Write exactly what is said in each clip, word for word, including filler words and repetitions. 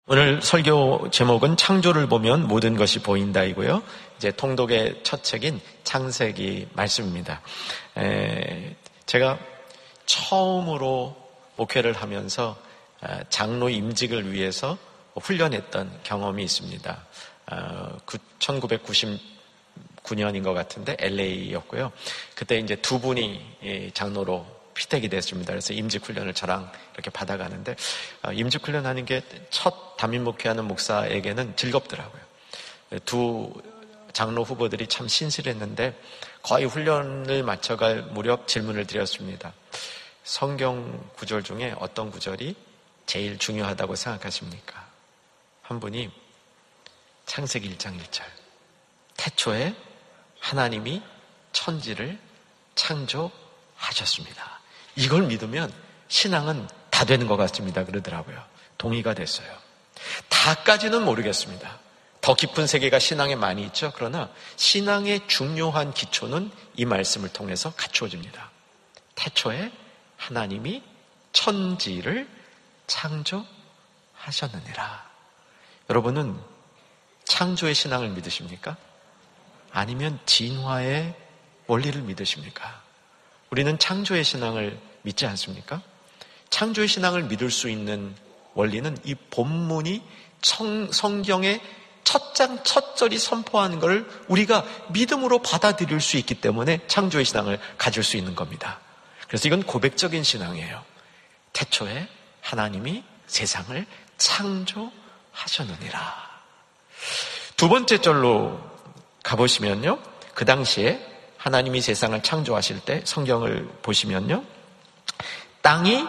오늘 설교 제목은 창조를 보면 모든 것이 보인다이고요. 이제 통독의 첫 책인 창세기 말씀입니다. 에, 제가 처음으로 목회를 하면서 장로 임직을 위해서 훈련했던 경험이 있습니다. 천구백구십구 년인 것 같은데 엘에이였고요. 그때 이제 두 분이 장로로 피택이 됐습니다. 그래서 임직 훈련을 저랑 이렇게 받아가는데 임직 훈련하는 게 첫 담임 목회하는 목사에게는 즐겁더라고요. 두 장로 후보들이 참 신실했는데 거의 훈련을 마쳐갈 무렵 질문을 드렸습니다. 성경 구절 중에 어떤 구절이 제일 중요하다고 생각하십니까? 한 분이 창세기 일 장 일 절 태초에 하나님이 천지를 창조하셨습니다. 이걸 믿으면 신앙은 다 되는 것 같습니다. 그러더라고요. 동의가 됐어요. 다까지는 모르겠습니다. 더 깊은 세계가 신앙에 많이 있죠. 그러나 신앙의 중요한 기초는 이 말씀을 통해서 갖추어집니다. 태초에 하나님이 천지를 창조하셨느니라. 여러분은 창조의 신앙을 믿으십니까? 아니면 진화의 원리를 믿으십니까? 우리는 창조의 신앙을 믿지 않습니까? 창조의 신앙을 믿을 수 있는 원리는 이 본문이 성, 성경의 첫 장 첫 절이 선포하는 것을 우리가 믿음으로 받아들일 수 있기 때문에 창조의 신앙을 가질 수 있는 겁니다. 그래서 이건 고백적인 신앙이에요. 태초에 하나님이 세상을 창조하셨느니라. 두 번째 절로 가보시면요. 그 당시에 하나님이 세상을 창조하실 때 성경을 보시면요. 땅이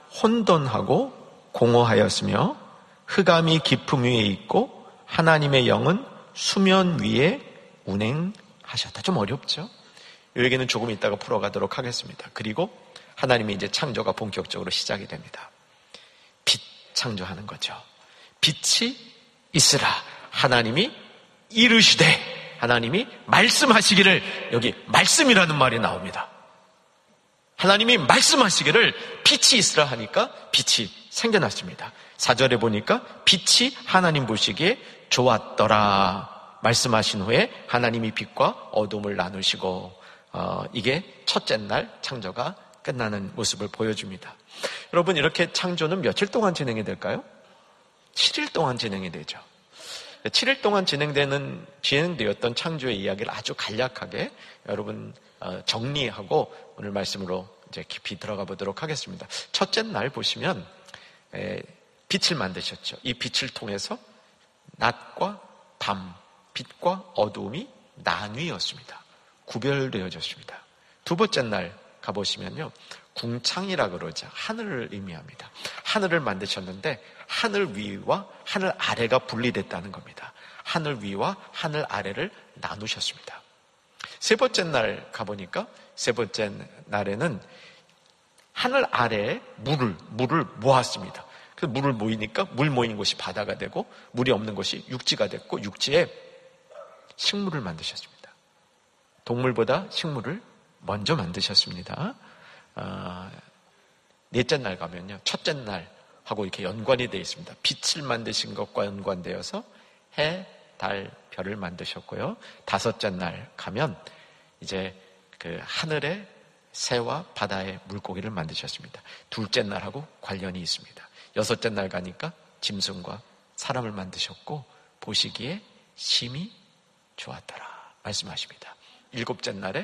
혼돈하고 공허하였으며 흑암이 깊음 위에 있고 하나님의 영은 수면 위에 운행하셨다. 좀 어렵죠? 여기는 조금 이따가 풀어가도록 하겠습니다. 그리고 하나님의 이제 창조가 본격적으로 시작이 됩니다. 빛 창조하는 거죠. 빛이 있으라. 하나님이 이르시되 하나님이 말씀하시기를, 여기 말씀이라는 말이 나옵니다. 하나님이 말씀하시기를 빛이 있으라 하니까 빛이 생겨났습니다. 사 절에 보니까 빛이 하나님 보시기에 좋았더라 말씀하신 후에 하나님이 빛과 어둠을 나누시고 어, 이게 첫째 날 창조가 끝나는 모습을 보여줍니다. 여러분, 이렇게 창조는 며칠 동안 진행이 될까요? 칠 일 동안 진행이 되죠. 칠 일 동안 진행되는, 진행되었던 창조의 이야기를 아주 간략하게 여러분 정리하고 오늘 말씀으로 이제 깊이 들어가 보도록 하겠습니다. 첫째 날 보시면 빛을 만드셨죠. 이 빛을 통해서 낮과 밤, 빛과 어두움이 나뉘었습니다. 구별되어졌습니다. 두 번째 날 가보시면요. 궁창이라 그러죠. 하늘을 의미합니다. 하늘을 만드셨는데 하늘 위와 하늘 아래가 분리됐다는 겁니다. 하늘 위와 하늘 아래를 나누셨습니다. 세 번째 날 가보니까 세 번째 날에는 하늘 아래에 물을, 물을 모았습니다. 그 물을 모이니까 물 모이는 곳이 바다가 되고 물이 없는 곳이 육지가 됐고 육지에 식물을 만드셨습니다. 동물보다 식물을 먼저 만드셨습니다. 아, 넷째 날 가면요. 첫째 날하고 이렇게 연관이 되어 있습니다. 빛을 만드신 것과 연관되어서 해, 달, 별을 만드셨고요. 다섯째 날 가면 이제 그 하늘의 새와 바다의 물고기를 만드셨습니다. 둘째 날하고 관련이 있습니다. 여섯째 날 가니까 짐승과 사람을 만드셨고 보시기에 심히 좋았더라 말씀하십니다. 일곱째 날에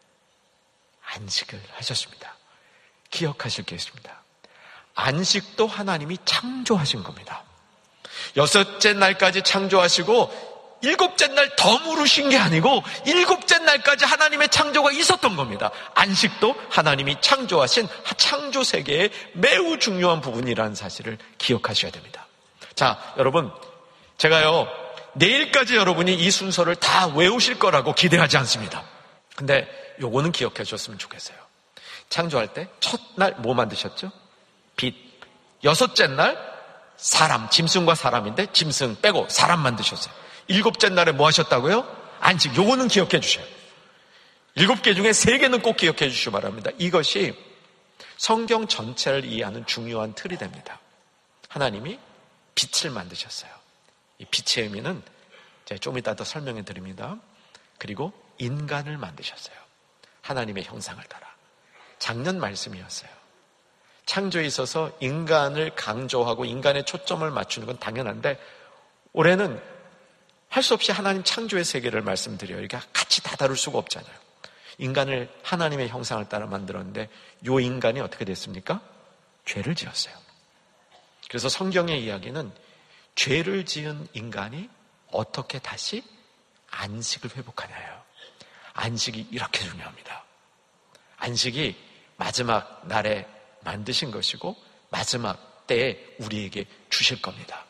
안식을 하셨습니다. 기억하실 게 있습니다. 안식도 하나님이 창조하신 겁니다. 여섯째 날까지 창조하시고 일곱째 날 더 물으신 게 아니고 일곱째 날까지 하나님의 창조가 있었던 겁니다. 안식도 하나님이 창조하신 창조 세계의 매우 중요한 부분이라는 사실을 기억하셔야 됩니다. 자, 여러분, 제가요 내일까지 여러분이 이 순서를 다 외우실 거라고 기대하지 않습니다. 근데 요거는 기억해 주셨으면 좋겠어요. 창조할 때 첫날 뭐 만드셨죠? 빛. 여섯째 날 사람, 짐승과 사람인데 짐승 빼고 사람 만드셨어요. 일곱째 날에 뭐 하셨다고요? 안식. 요거는 기억해 주셔요. 일곱 개 중에 세 개는 꼭 기억해 주시기 바랍니다. 이것이 성경 전체를 이해하는 중요한 틀이 됩니다. 하나님이 빛을 만드셨어요. 이 빛의 의미는 제가 좀 이따 더 설명해 드립니다. 그리고 인간을 만드셨어요. 하나님의 형상을 따라. 작년 말씀이었어요. 창조에 있어서 인간을 강조하고 인간의 초점을 맞추는 건 당연한데 올해는 할 수 없이 하나님 창조의 세계를 말씀드려요. 이게 같이 다 다룰 수가 없잖아요. 인간을 하나님의 형상을 따라 만들었는데 이 인간이 어떻게 됐습니까? 죄를 지었어요. 그래서 성경의 이야기는 죄를 지은 인간이 어떻게 다시 안식을 회복하냐예요. 안식이 이렇게 중요합니다. 안식이 마지막 날에 만드신 것이고 마지막 때에 우리에게 주실 겁니다.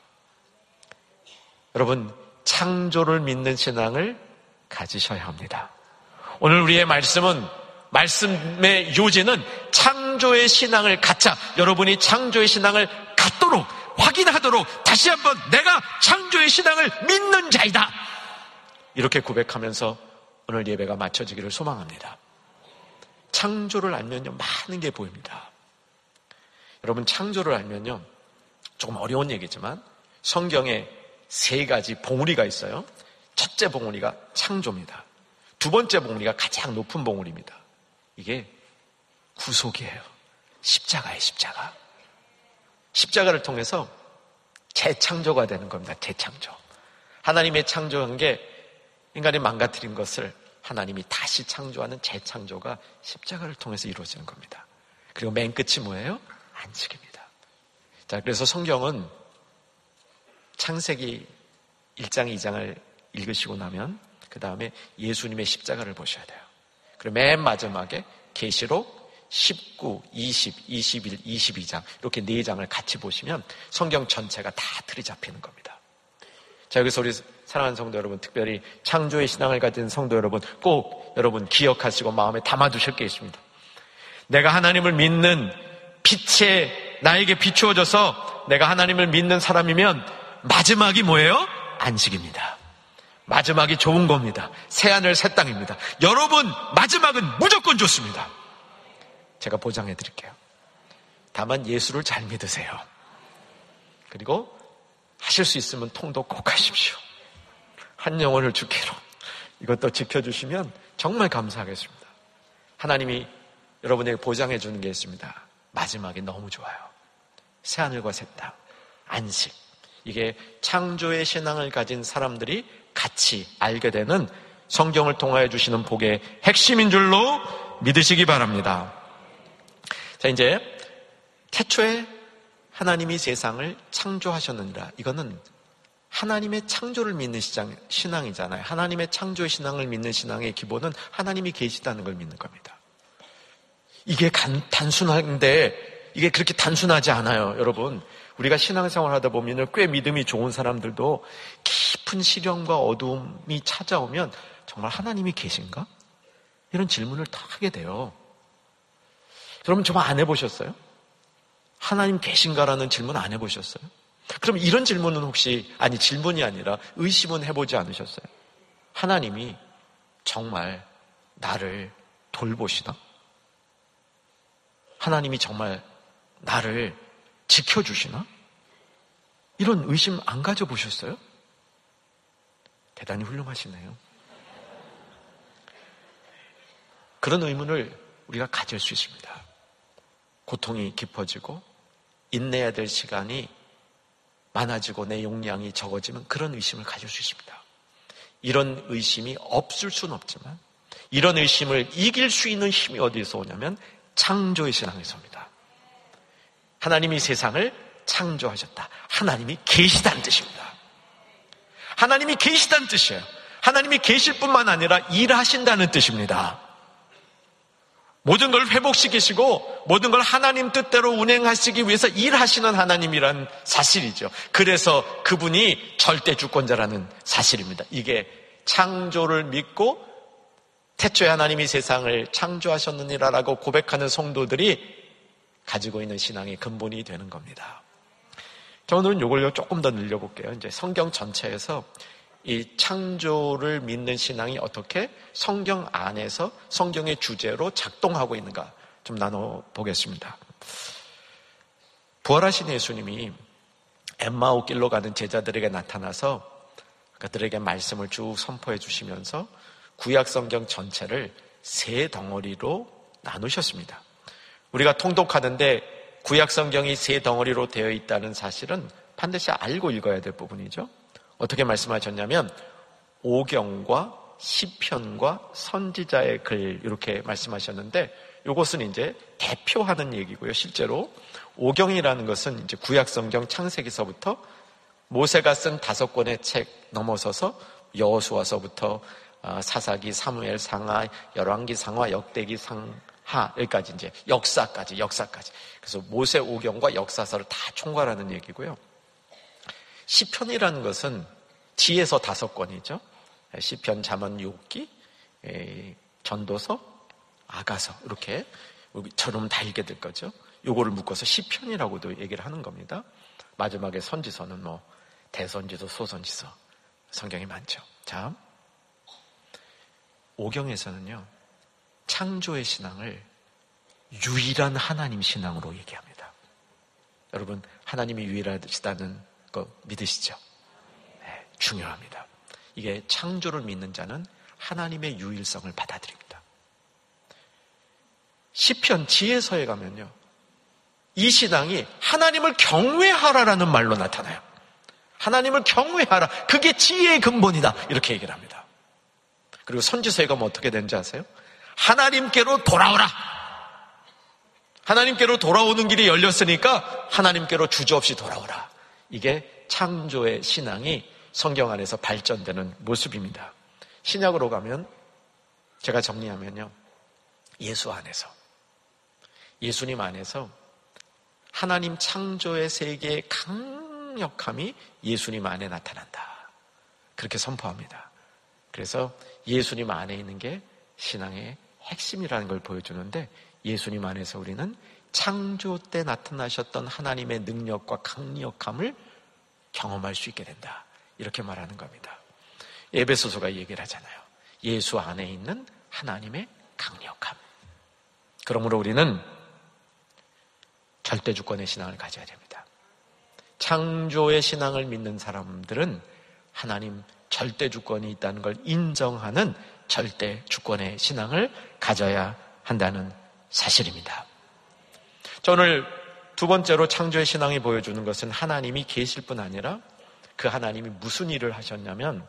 여러분, 창조를 믿는 신앙을 가지셔야 합니다. 오늘 우리의 말씀은, 말씀의 요지는 창조의 신앙을 갖자. 여러분이 창조의 신앙을 갖도록, 확인하도록 다시 한번 내가 창조의 신앙을 믿는 자이다. 이렇게 고백하면서 오늘 예배가 마쳐지기를 소망합니다. 창조를 알면요, 많은 게 보입니다. 여러분, 창조를 알면요, 조금 어려운 얘기지만 성경에 세 가지 봉우리가 있어요. 첫째 봉우리가 창조입니다. 두 번째 봉우리가 가장 높은 봉우리입니다. 이게 구속이에요. 십자가예요, 십자가. 십자가를 통해서 재창조가 되는 겁니다. 재창조. 하나님의 창조한 게 인간이 망가뜨린 것을 하나님이 다시 창조하는 재창조가 십자가를 통해서 이루어지는 겁니다. 그리고 맨 끝이 뭐예요? 안식입니다. 자, 그래서 성경은 창세기 일 장, 이 장을 읽으시고 나면 그 다음에 예수님의 십자가를 보셔야 돼요. 그리고 맨 마지막에 계시록 십구, 이십, 이십일, 이십이 장 이렇게 네 장을 같이 보시면 성경 전체가 다 틀이 잡히는 겁니다. 자, 여기서 우리 사랑하는 성도 여러분, 특별히 창조의 신앙을 가진 성도 여러분, 꼭 여러분 기억하시고 마음에 담아두실 게 있습니다. 내가 하나님을 믿는 빛에 나에게 비추어져서 내가 하나님을 믿는 사람이면 마지막이 뭐예요? 안식입니다. 마지막이 좋은 겁니다. 새하늘 새 땅입니다. 여러분, 마지막은 무조건 좋습니다. 제가 보장해 드릴게요. 다만 예수를 잘 믿으세요. 그리고 하실 수 있으면 통도 꼭 하십시오. 한 영혼을 주께로 이것도 지켜주시면 정말 감사하겠습니다. 하나님이 여러분에게 보장해 주는 게 있습니다. 마지막이 너무 좋아요. 새하늘과 새 땅, 안식. 이게 창조의 신앙을 가진 사람들이 같이 알게 되는 성경을 통하여 주시는 복의 핵심인 줄로 믿으시기 바랍니다. 자, 이제 태초에 하나님이 세상을 창조하셨느니라. 이거는 하나님의 창조를 믿는 신앙, 신앙이잖아요. 하나님의 창조의 신앙을 믿는 신앙의 기본은 하나님이 계시다는 걸 믿는 겁니다. 이게 간, 단순한데 이게 그렇게 단순하지 않아요. 여러분, 우리가 신앙생활 하다 보면 꽤 믿음이 좋은 사람들도 깊은 시련과 어두움이 찾아오면 정말 하나님이 계신가? 이런 질문을 다 하게 돼요. 여러분, 정말 안 해보셨어요? 하나님 계신가라는 질문 안 해보셨어요? 그럼 이런 질문은 혹시, 아니 질문이 아니라 의심은 해보지 않으셨어요? 하나님이 정말 나를 돌보시나? 하나님이 정말 나를 지켜주시나? 이런 의심 안 가져보셨어요? 대단히 훌륭하시네요. 그런 의문을 우리가 가질 수 있습니다. 고통이 깊어지고 인내해야 될 시간이 많아지고 내 용량이 적어지면 그런 의심을 가질 수 있습니다. 이런 의심이 없을 수는 없지만 이런 의심을 이길 수 있는 힘이 어디에서 오냐면 창조의 신앙에서 옵니다. 하나님이 세상을 창조하셨다. 하나님이 계시다는 뜻입니다. 하나님이 계시다는 뜻이에요. 하나님이 계실 뿐만 아니라 일하신다는 뜻입니다. 모든 걸 회복시키시고 모든 걸 하나님 뜻대로 운행하시기 위해서 일하시는 하나님이란 사실이죠. 그래서 그분이 절대 주권자라는 사실입니다. 이게 창조를 믿고 태초에 하나님이 세상을 창조하셨느니라라고 고백하는 성도들이 가지고 있는 신앙의 근본이 되는 겁니다. 자, 오늘은 이걸 조금 더 늘려볼게요. 이제 성경 전체에서 이 창조를 믿는 신앙이 어떻게 성경 안에서 성경의 주제로 작동하고 있는가 좀 나눠보겠습니다. 부활하신 예수님이 엠마오 길로 가는 제자들에게 나타나서 그들에게 말씀을 쭉 선포해 주시면서 구약 성경 전체를 세 덩어리로 나누셨습니다. 우리가 통독하는데 구약 성경이 세 덩어리로 되어 있다는 사실은 반드시 알고 읽어야 될 부분이죠. 어떻게 말씀하셨냐면 오경과 시편과 선지자의 글 이렇게 말씀하셨는데 이것은 이제 대표하는 얘기고요. 실제로 오경이라는 것은 이제 구약 성경 창세기서부터 모세가 쓴 다섯 권의 책 넘어서서 여호수아서부터 사사기, 사무엘, 상하, 열왕기, 상하, 역대기, 상하 여기까지 이제 역사까지 역사까지 그래서 모세 오경과 역사서를 다 총괄하는 얘기고요. 시편이라는 것은 지에서 다섯 권이죠. 시편, 잠언, 욥기, 전도서, 아가서 이렇게 저럼 다 읽게 될 거죠. 요거를 묶어서 시편이라고도 얘기를 하는 겁니다. 마지막에 선지서는 뭐 대선지서, 소선지서 성경이 많죠. 자, 오경에서는요 창조의 신앙을 유일한 하나님 신앙으로 얘기합니다. 여러분 하나님이 유일하시다는 거 믿으시죠? 네, 중요합니다. 이게 창조를 믿는 자는 하나님의 유일성을 받아들입니다. 시편 지혜서에 가면요 이 신앙이 하나님을 경외하라라는 말로 나타나요. 하나님을 경외하라. 그게 지혜의 근본이다. 이렇게 얘기를 합니다. 그리고 선지서에 가면 어떻게 되는지 아세요? 하나님께로 돌아오라. 하나님께로 돌아오는 길이 열렸으니까 하나님께로 주저없이 돌아오라. 이게 창조의 신앙이 성경 안에서 발전되는 모습입니다. 신약으로 가면 제가 정리하면요 예수 안에서 예수님 안에서 하나님 창조의 세계의 강력함이 예수님 안에 나타난다. 그렇게 선포합니다. 그래서 예수님 안에 있는 게 신앙의 핵심이라는 걸 보여주는데 예수님 안에서 우리는 창조 때 나타나셨던 하나님의 능력과 강력함을 경험할 수 있게 된다. 이렇게 말하는 겁니다. 에베소서가 얘기를 하잖아요. 예수 안에 있는 하나님의 강력함. 그러므로 우리는 절대주권의 신앙을 가져야 됩니다. 창조의 신앙을 믿는 사람들은 하나님 절대주권이 있다는 걸 인정하는 절대주권의 신앙을 가져야 한다는 사실입니다. 자, 오늘 두 번째로 창조의 신앙이 보여주는 것은 하나님이 계실 뿐 아니라 그 하나님이 무슨 일을 하셨냐면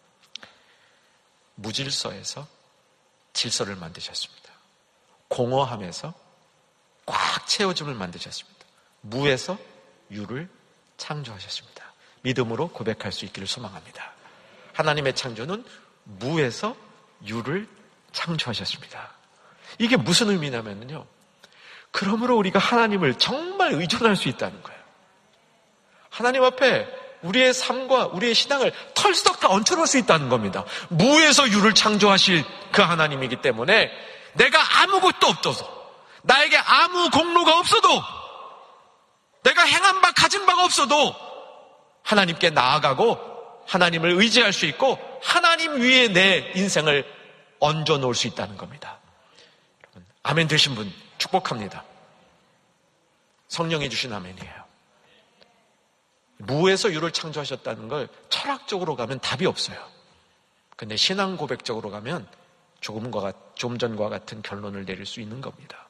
무질서에서 질서를 만드셨습니다. 공허함에서 꽉 채워짐을 만드셨습니다. 무에서 유를 창조하셨습니다. 믿음으로 고백할 수 있기를 소망합니다. 하나님의 창조는 무에서 유를 창조하셨습니다. 이게 무슨 의미냐면요. 그러므로 우리가 하나님을 정말 의존할 수 있다는 거예요. 하나님 앞에 우리의 삶과 우리의 신앙을 털썩 다 얹혀놓을 수 있다는 겁니다. 무에서 유를 창조하실 그 하나님이기 때문에 내가 아무것도 없어도 나에게 아무 공로가 없어도 내가 행한 바 가진 바가 없어도 하나님께 나아가고 하나님을 의지할 수 있고 하나님 위에 내 인생을 얹어 놓을 수 있다는 겁니다. 여러분, 아멘 되신 분 축복합니다. 성령이 주신 아멘이에요. 무에서 유를 창조하셨다는 걸 철학적으로 가면 답이 없어요. 근데 신앙 고백적으로 가면 조금과 좀 전과 같은 결론을 내릴 수 있는 겁니다.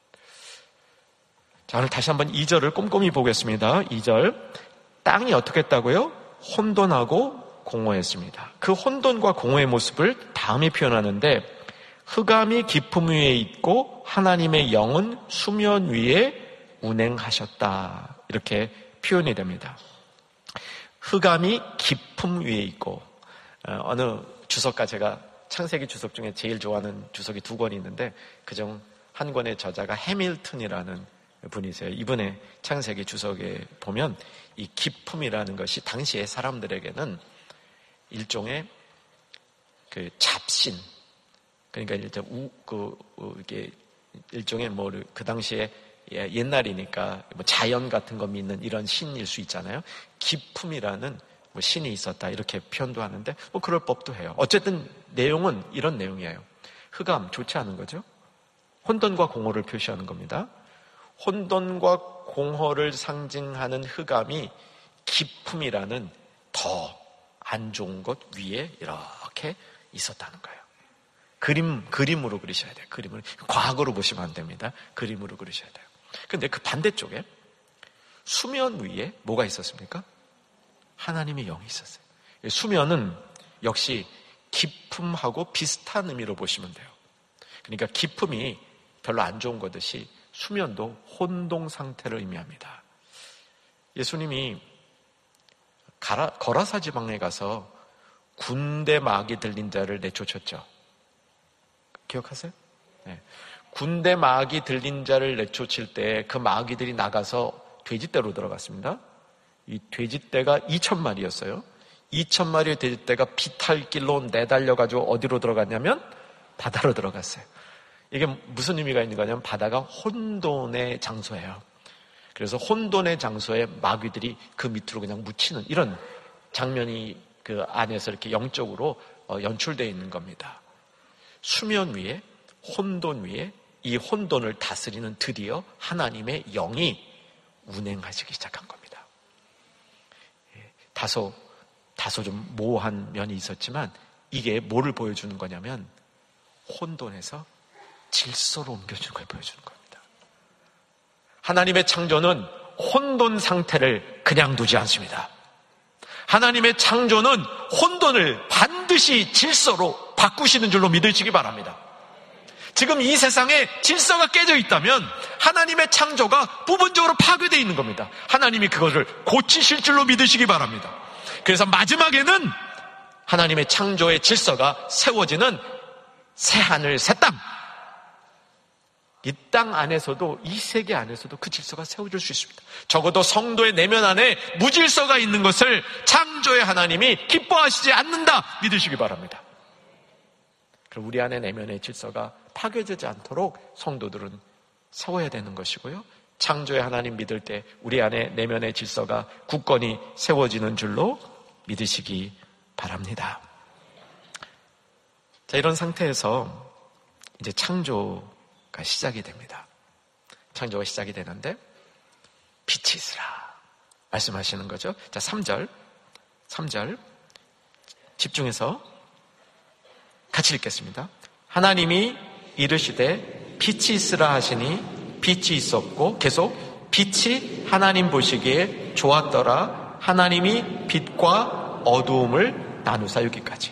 자, 오늘 다시 한번 이 절을 꼼꼼히 보겠습니다. 이 절. 땅이 어떻게 했다고요? 혼돈하고 공허했습니다. 그 혼돈과 공허의 모습을 다음에 표현하는데 흑암이 깊음 위에 있고 하나님의 영은 수면 위에 운행하셨다. 이렇게 표현이 됩니다. 흑암이 깊음 위에 있고 어느 주석가 제가 창세기 주석 중에 제일 좋아하는 주석이 두 권이 있는데 그중 한 권의 저자가 해밀턴이라는 분이세요. 이분의 창세기 주석에 보면 이 깊음이라는 것이 당시의 사람들에게는 일종의 그 잡신, 그러니까 일단 우, 그, 이게 일종의 뭐 그 당시에 옛날이니까 뭐 자연 같은 거 믿는 이런 신일 수 있잖아요. 기품이라는 뭐 신이 있었다 이렇게 표현도 하는데 뭐 그럴 법도 해요. 어쨌든 내용은 이런 내용이에요. 흑암 좋지 않은 거죠. 혼돈과 공허를 표시하는 겁니다. 혼돈과 공허를 상징하는 흑암이 기품이라는 더 안 좋은 것 위에 이렇게 있었다는 거예요. 그림, 그림으로 그리셔야 돼요. 그림으로. 과거로 보시면 안 됩니다. 그림으로 그리셔야 돼요. 근데 그 반대쪽에 수면 위에 뭐가 있었습니까? 하나님의 영이 있었어요. 수면은 역시 기품하고 비슷한 의미로 보시면 돼요. 그러니까 기품이 별로 안 좋은 거듯이 수면도 혼동 상태를 의미합니다. 예수님이 가라, 거라사 지방에 가서 군대 마귀 들린 자를 내쫓았죠. 기억하세요? 네. 군대 마귀 들린 자를 내쫓을 때 그 마귀들이 나가서 돼지떼로 들어갔습니다. 이 돼지떼가 이천 마리였어요. 이천 마리의 돼지떼가 비탈길로 내달려가지고 어디로 들어갔냐면 바다로 들어갔어요. 이게 무슨 의미가 있는 거냐면 바다가 혼돈의 장소예요. 그래서 혼돈의 장소에 마귀들이 그 밑으로 그냥 묻히는 이런 장면이 그 안에서 이렇게 영적으로 연출되어 있는 겁니다. 수면 위에, 혼돈 위에 이 혼돈을 다스리는 드디어 하나님의 영이 운행하시기 시작한 겁니다. 다소, 다소 좀 모호한 면이 있었지만 이게 뭐를 보여주는 거냐면 혼돈에서 질서로 옮겨주는 걸 보여주는 겁니다. 하나님의 창조는 혼돈 상태를 그냥 두지 않습니다. 하나님의 창조는 혼돈을 반드시 질서로 바꾸시는 줄로 믿으시기 바랍니다. 지금 이 세상에 질서가 깨져 있다면 하나님의 창조가 부분적으로 파괴되어 있는 겁니다. 하나님이 그것을 고치실 줄로 믿으시기 바랍니다. 그래서 마지막에는 하나님의 창조의 질서가 세워지는 새하늘 새땅, 이 땅 안에서도, 이 세계 안에서도 그 질서가 세워질 수 있습니다. 적어도 성도의 내면 안에 무질서가 있는 것을 창조의 하나님이 기뻐하시지 않는다 믿으시기 바랍니다. 그럼 우리 안에 내면의 질서가 파괴되지 않도록 성도들은 세워야 되는 것이고요. 창조의 하나님 믿을 때 우리 안에 내면의 질서가 굳건히 세워지는 줄로 믿으시기 바랍니다. 자, 이런 상태에서 이제 창조 시작이 됩니다. 창조가 시작이 되는데 빛이 있으라 말씀하시는 거죠. 자, 삼 절 삼 절 집중해서 같이 읽겠습니다. 하나님이 이르시되 빛이 있으라 하시니 빛이 있었고, 계속 빛이 하나님 보시기에 좋았더라. 하나님이 빛과 어두움을 나누사. 여기까지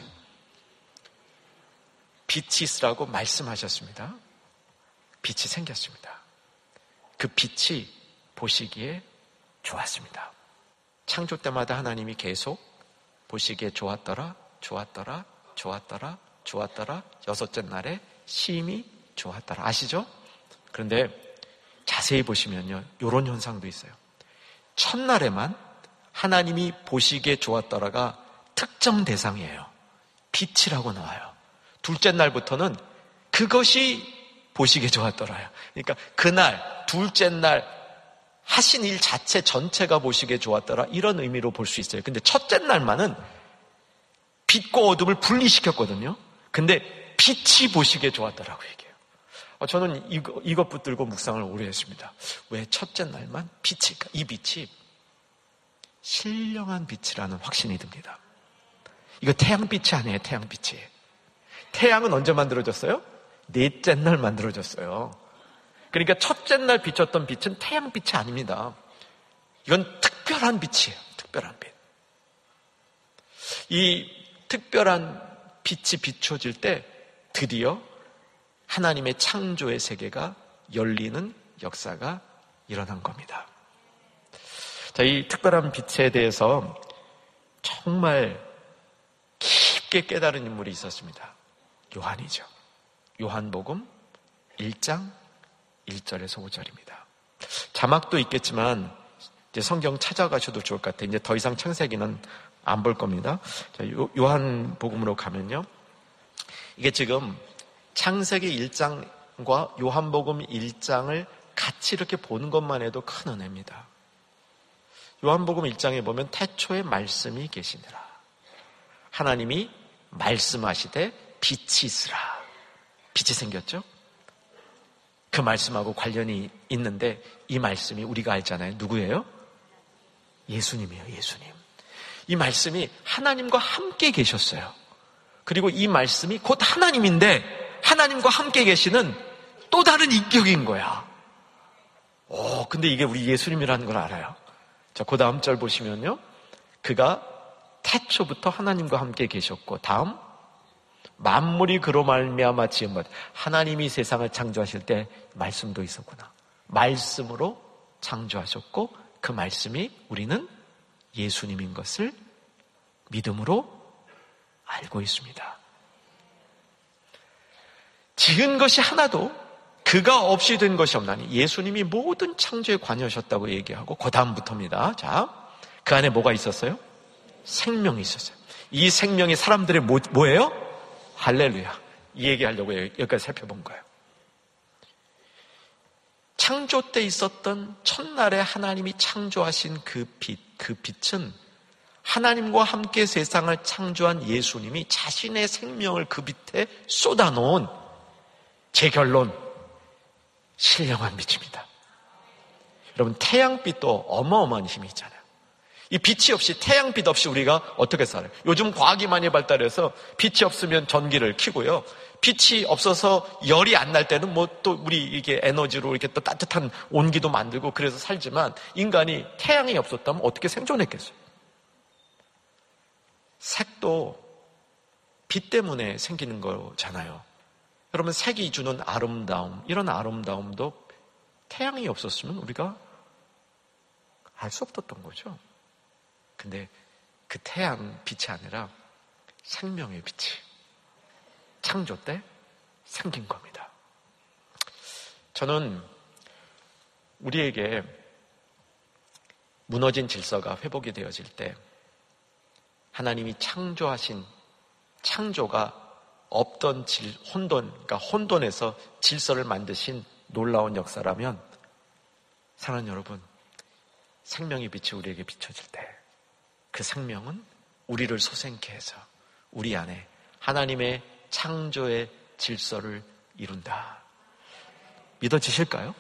빛이 있으라고 말씀하셨습니다. 빛이 생겼습니다. 그 빛이 보시기에 좋았습니다. 창조 때마다 하나님이 계속 보시기에 좋았더라, 좋았더라, 좋았더라, 좋았더라, 여섯째 날에 심히 좋았더라. 아시죠? 그런데 자세히 보시면요, 이런 현상도 있어요. 첫날에만 하나님이 보시기에 좋았더라가 특정 대상이에요. 빛이라고 나와요. 둘째 날부터는 그것이 보시기에 좋았더라요. 그러니까 그날, 둘째 날 하신 일 자체 전체가 보시기에 좋았더라, 이런 의미로 볼 수 있어요. 근데 첫째 날만은 빛과 어둠을 분리시켰거든요. 근데 빛이 보시기에 좋았더라고 얘기해요. 저는 이거, 이것 붙들고 묵상을 오래 했습니다. 왜 첫째 날만 빛일까? 이 빛이 신령한 빛이라는 확신이 듭니다. 이거 태양빛이 아니에요. 태양빛이. 태양은 언제 만들어졌어요? 넷째 날 만들어졌어요. 그러니까 첫째 날 비쳤던 빛은 태양빛이 아닙니다. 이건 특별한 빛이에요. 특별한 빛. 이 특별한 빛이 비춰질 때 드디어 하나님의 창조의 세계가 열리는 역사가 일어난 겁니다. 자, 이 특별한 빛에 대해서 정말 깊게 깨달은 인물이 있었습니다. 요한이죠. 요한복음 일 장 일 절에서 오 절입니다. 자막도 있겠지만 이제 성경 찾아가셔도 좋을 것 같아요. 이제 더 이상 창세기는 안 볼 겁니다. 자, 요, 요한복음으로 가면요, 이게 지금 창세기 일 장과 요한복음 일 장을 같이 이렇게 보는 것만 해도 큰 은혜입니다. 요한복음 일 장에 보면 태초에 말씀이 계시니라. 하나님이 말씀하시되 빛이 있으라. 빛이 생겼죠? 그 말씀하고 관련이 있는데 이 말씀이 우리가 알잖아요. 누구예요? 예수님이에요, 예수님. 이 말씀이 하나님과 함께 계셨어요. 그리고 이 말씀이 곧 하나님인데 하나님과 함께 계시는 또 다른 인격인 거야. 오, 근데 이게 우리 예수님이라는 걸 알아요. 자, 그 다음 절 보시면요. 그가 태초부터 하나님과 함께 계셨고, 다음 만물이 그로 말미암아 지은 것. 하나님이 세상을 창조하실 때 말씀도 있었구나. 말씀으로 창조하셨고 그 말씀이 우리는 예수님인 것을 믿음으로 알고 있습니다. 지은 것이 하나도 그가 없이 된 것이 없나니 예수님이 모든 창조에 관여하셨다고 얘기하고 그 다음부터입니다. 자, 그 안에 뭐가 있었어요? 생명이 있었어요. 이 생명이 사람들의 뭐, 뭐예요? 할렐루야. 이 얘기하려고 여기까지 살펴본 거예요. 창조 때 있었던 첫날에 하나님이 창조하신 그 빛, 그 빛은 하나님과 함께 세상을 창조한 예수님이 자신의 생명을 그 빛에 쏟아놓은, 제 결론, 신령한 빛입니다. 여러분, 태양빛도 어마어마한 힘이 있잖아요. 이 빛이 없이, 태양빛 없이 우리가 어떻게 살아요? 요즘 과학이 많이 발달해서 빛이 없으면 전기를 켜고요. 빛이 없어서 열이 안 날 때는 뭐 또 우리 이게 에너지로 이렇게 또 따뜻한 온기도 만들고 그래서 살지만, 인간이 태양이 없었다면 어떻게 생존했겠어요? 색도 빛 때문에 생기는 거잖아요. 여러분, 색이 주는 아름다움, 이런 아름다움도 태양이 없었으면 우리가 알 수 없었던 거죠. 근데 그 태양 빛이 아니라 생명의 빛이 창조 때 생긴 겁니다. 저는 우리에게 무너진 질서가 회복이 되어질 때 하나님이 창조하신, 창조가 없던 질, 혼돈, 그러니까 혼돈에서 질서를 만드신 놀라운 역사라면, 사랑하는 여러분, 생명의 빛이 우리에게 비춰질 때 그 생명은 우리를 소생케 해서 우리 안에 하나님의 창조의 질서를 이룬다. 믿어지실까요?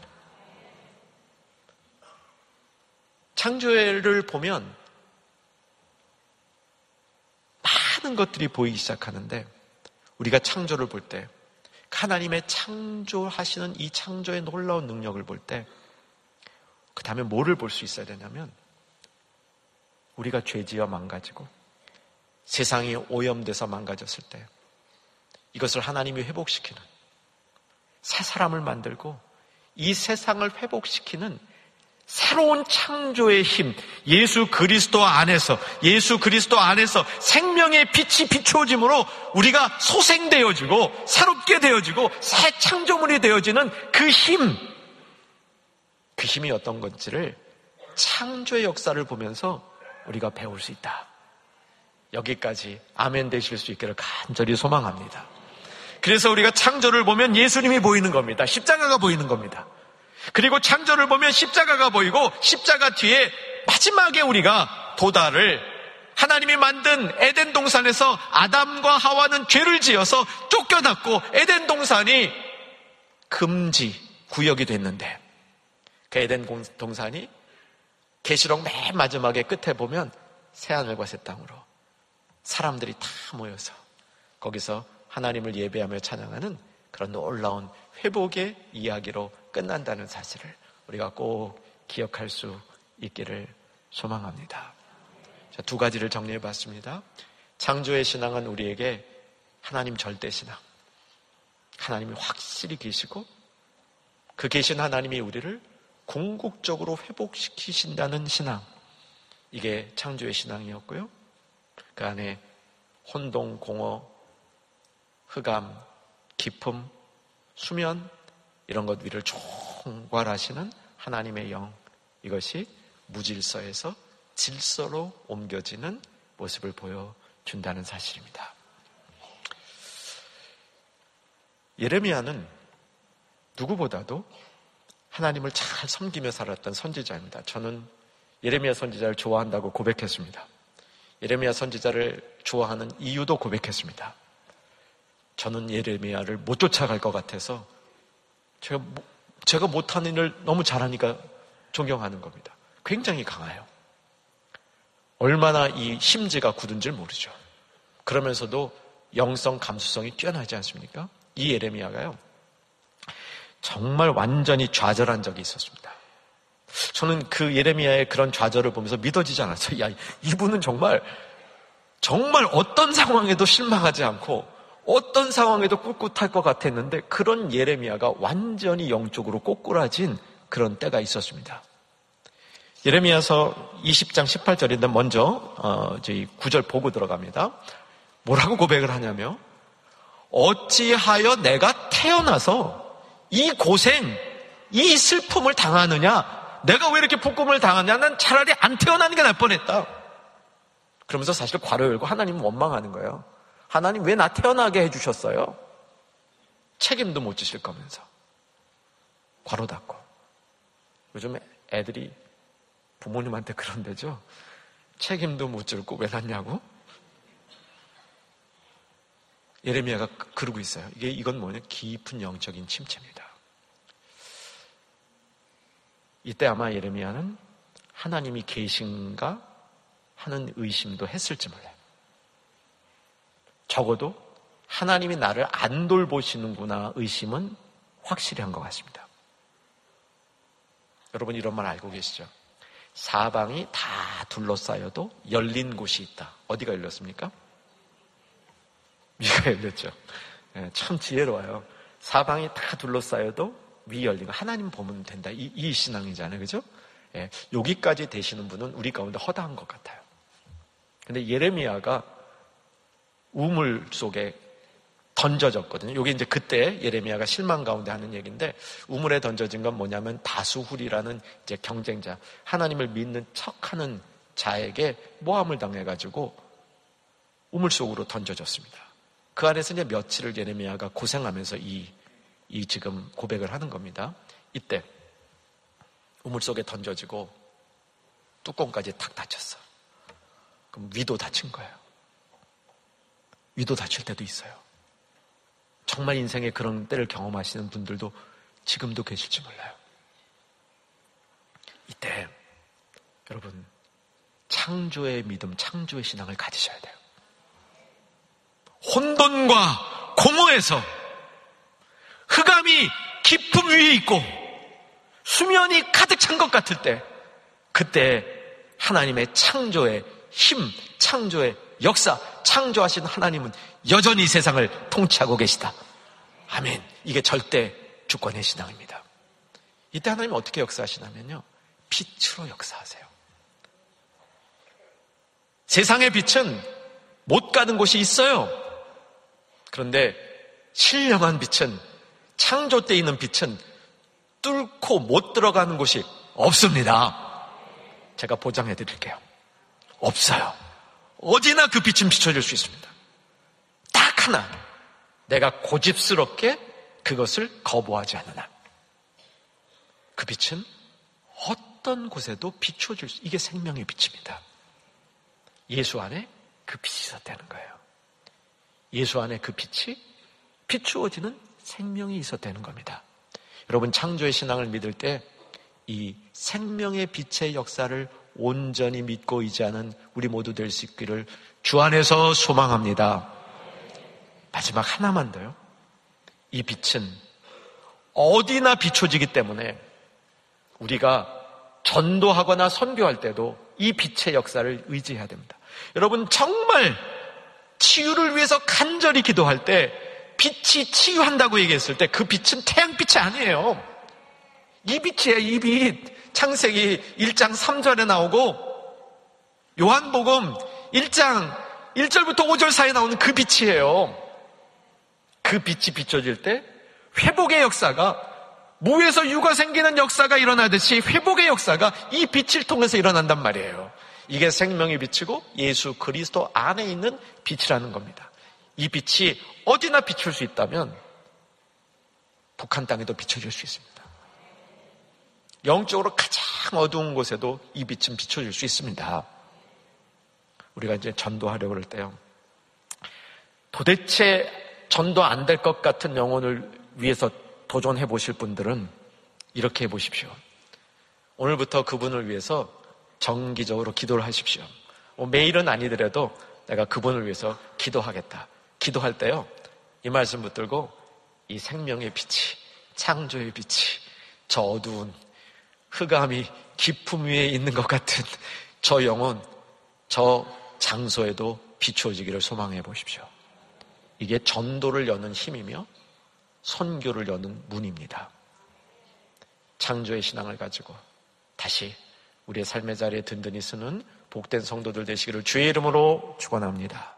창조를 보면 많은 것들이 보이기 시작하는데, 우리가 창조를 볼 때, 하나님의 창조하시는 이 창조의 놀라운 능력을 볼 때, 그 다음에 뭐를 볼 수 있어야 되냐면, 우리가 죄지어 망가지고 세상이 오염돼서 망가졌을 때 이것을 하나님이 회복시키는, 새 사람을 만들고 이 세상을 회복시키는 새로운 창조의 힘, 예수 그리스도 안에서, 예수 그리스도 안에서 생명의 빛이 비추어짐으로 우리가 소생되어지고 새롭게 되어지고 새 창조물이 되어지는 그 힘, 그 힘이 어떤 건지를 창조의 역사를 보면서 우리가 배울 수 있다. 여기까지 아멘 되실 수 있기를 간절히 소망합니다. 그래서 우리가 창조를 보면 예수님이 보이는 겁니다. 십자가가 보이는 겁니다. 그리고 창조를 보면 십자가가 보이고, 십자가 뒤에 마지막에 우리가 도달을, 하나님이 만든 에덴 동산에서 아담과 하와는 죄를 지어서 쫓겨났고 에덴 동산이 금지 구역이 됐는데, 그 에덴 동산이 계시록 맨 마지막에 끝에 보면 새하늘과 새 땅으로 사람들이 다 모여서 거기서 하나님을 예배하며 찬양하는 그런 놀라운 회복의 이야기로 끝난다는 사실을 우리가 꼭 기억할 수 있기를 소망합니다. 자, 두 가지를 정리해 봤습니다. 창조의 신앙은 우리에게 하나님 절대 신앙, 하나님이 확실히 계시고 그 계신 하나님이 우리를 궁극적으로 회복시키신다는 신앙, 이게 창조의 신앙이었고요. 그 안에 혼동, 공허, 흑암, 기품, 수면, 이런 것 위를 총괄하시는 하나님의 영, 이것이 무질서에서 질서로 옮겨지는 모습을 보여준다는 사실입니다. 예레미야는 누구보다도 하나님을 잘 섬기며 살았던 선지자입니다. 저는 예레미야 선지자를 좋아한다고 고백했습니다. 예레미야 선지자를 좋아하는 이유도 고백했습니다. 저는 예레미야를 못 쫓아갈 것 같아서 제가, 제가 못하는 일을 너무 잘하니까 존경하는 겁니다. 굉장히 강해요. 얼마나 이 심지가 굳은지 모르죠. 그러면서도 영성, 감수성이 뛰어나지 않습니까? 이 예레미야가요, 정말 완전히 좌절한 적이 있었습니다. 저는 그 예레미야의 그런 좌절을 보면서 믿어지지 않았어요. 야, 이분은 정말 정말 어떤 상황에도 실망하지 않고 어떤 상황에도 꿋꿋할 것 같았는데 그런 예레미야가 완전히 영적으로 꼬꾸라진 그런 때가 있었습니다. 예레미야서 이십 장 십팔 절인데 먼저 어, 저희 구 절 보고 들어갑니다. 뭐라고 고백을 하냐며, 어찌하여 내가 태어나서 이 고생, 이 슬픔을 당하느냐? 내가 왜 이렇게 복음을 당하냐? 난 차라리 안 태어나는 게 나을 뻔했다. 그러면서 사실 괄호 열고 하나님은 원망하는 거예요. 하나님 왜 나 태어나게 해주셨어요? 책임도 못 지실 거면서. 괄호 닫고. 요즘 애들이 부모님한테 그런대죠. 책임도 못 질 거 왜 낳냐고? 예레미야가 그러고 있어요. 이게 이건 뭐냐? 깊은 영적인 침체입니다. 이때 아마 예레미야는 하나님이 계신가 하는 의심도 했을지 몰라요. 적어도 하나님이 나를 안 돌보시는구나 의심은 확실히 한 것 같습니다. 여러분 이런 말 알고 계시죠? 사방이 다 둘러싸여도 열린 곳이 있다. 어디가 열렸습니까? 위가 열렸죠. 네, 참 지혜로워요. 사방이 다 둘러싸여도 위 열린 거. 하나님 보면 된다. 이, 이 신앙이잖아요. 그죠? 네, 여기까지 되시는 분은 우리 가운데 허다한 것 같아요. 근데 예레미야가 우물 속에 던져졌거든요. 이게 이제 그때 예레미야가 실망 가운데 하는 얘기인데, 우물에 던져진 건 뭐냐면 다수훌이라는 이제 경쟁자, 하나님을 믿는 척하는 자에게 모함을 당해가지고 우물 속으로 던져졌습니다. 그 안에서 이제 며칠을 예레미야가 고생하면서 이, 이 지금 고백을 하는 겁니다. 이때 우물 속에 던져지고 뚜껑까지 탁 닫혔어. 그럼 위도 닫힌 거예요. 위도 닫힐 때도 있어요. 정말 인생에 그런 때를 경험하시는 분들도 지금도 계실지 몰라요. 이때 여러분 창조의 믿음, 창조의 신앙을 가지셔야 돼요. 혼돈과 공허에서 흑암이 깊음 위에 있고 수면이 가득 찬 것 같을 때, 그때 하나님의 창조의 힘, 창조의 역사, 창조하신 하나님은 여전히 세상을 통치하고 계시다. 아멘. 이게 절대 주권의 신앙입니다. 이때 하나님은 어떻게 역사하시냐면요, 빛으로 역사하세요. 세상의 빛은 못 가는 곳이 있어요. 그런데 신령한 빛은, 창조 때 있는 빛은 뚫고 못 들어가는 곳이 없습니다. 제가 보장해 드릴게요. 없어요. 어디나 그 빛은 비춰질 수 있습니다. 딱 하나, 내가 고집스럽게 그것을 거부하지 않는 한, 그 빛은 어떤 곳에도 비춰질 수, 이게 생명의 빛입니다. 예수 안에 그 빛이 있었다는 거예요. 예수 안에 그 빛이 비추어지는 생명이 있었다는 겁니다. 여러분 창조의 신앙을 믿을 때 이 생명의 빛의 역사를 온전히 믿고 의지하는 우리 모두 될 수 있기를 주 안에서 소망합니다. 마지막 하나만 더요. 이 빛은 어디나 비춰지기 때문에 우리가 전도하거나 선교할 때도 이 빛의 역사를 의지해야 됩니다. 여러분 정말 치유를 위해서 간절히 기도할 때 빛이 치유한다고 얘기했을 때 그 빛은 태양빛이 아니에요. 이 빛이에요. 이 빛. 창세기 일 장 삼 절에 나오고 요한복음 일 장 일 절부터 오 절 사이에 나오는 그 빛이에요. 그 빛이 비춰질 때 회복의 역사가, 무에서 유가 생기는 역사가 일어나듯이 회복의 역사가 이 빛을 통해서 일어난단 말이에요. 이게 생명의 빛이고 예수 그리스도 안에 있는 빛이라는 겁니다. 이 빛이 어디나 비출 수 있다면 북한 땅에도 비춰질 수 있습니다. 영적으로 가장 어두운 곳에도 이 빛은 비춰질 수 있습니다. 우리가 이제 전도하려고 그럴 때요, 도대체 전도 안 될 것 같은 영혼을 위해서 도전해 보실 분들은 이렇게 해보십시오. 오늘부터 그분을 위해서 정기적으로 기도를 하십시오. 뭐 매일은 아니더라도 내가 그분을 위해서 기도하겠다. 기도할 때요, 이 말씀 붙들고 이 생명의 빛이, 창조의 빛이 저 어두운 흑암이 깊음 위에 있는 것 같은 저 영혼, 저 장소에도 비추어지기를 소망해 보십시오. 이게 전도를 여는 힘이며 선교를 여는 문입니다. 창조의 신앙을 가지고 다시 우리의 삶의 자리에 든든히 서는 복된 성도들 되시기를 주의 이름으로 축원합니다.